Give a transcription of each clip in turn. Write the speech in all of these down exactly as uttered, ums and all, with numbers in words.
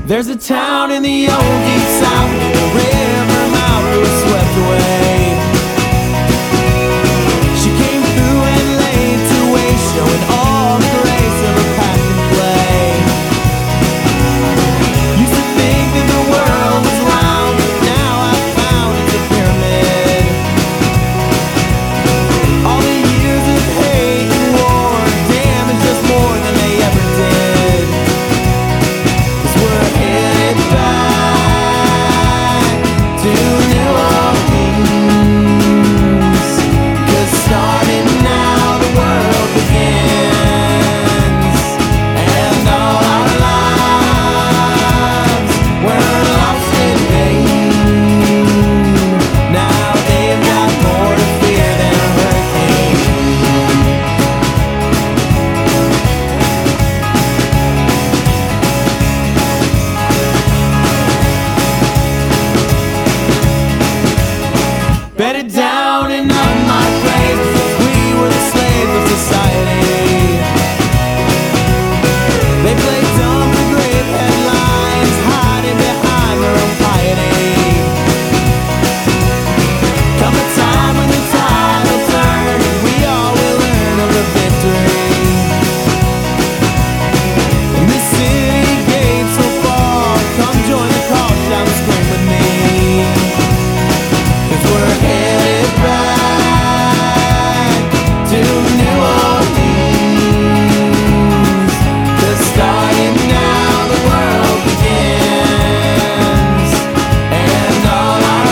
There's a town in the old deep south, the river mouth was swept away. She came through and laid to waste, showing all the grace of her passion play. Used to think that the world was round, but now I've found it's a pyramid. All the years of hate and war damaged us more than they ever did. 'Cause we're headed back to New Orleans. 'Cause starting now the world begins, and all our lives were lost in vain. Now they've got more to fear than a hurricane. Bedded down in unmarked graves, we were the slaves of society. They played dumb with grave headlines, hiding behind their own piety. Come a time when the tide will turn, and we all will learn of the victory. And this city gate so far, come join the call, shout and scream with me. 'Cause we're headed back to New Orleans. 'Cause starting now the world begins, and all our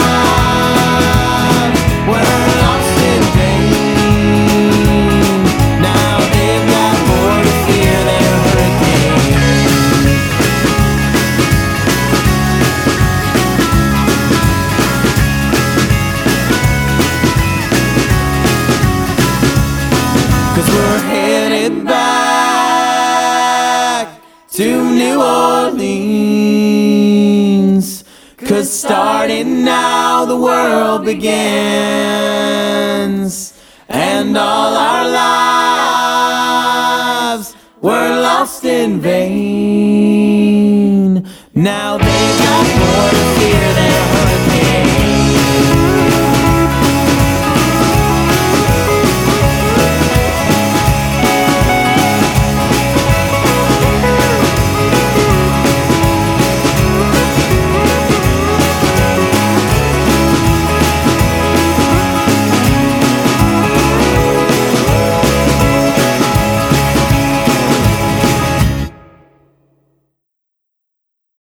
lives were lost in vain. Now they've got more to fear than a hurricane. Cause we're headed back to New Orleans. 'Cause starting now the world begins, and all our lives were lost in vain. Now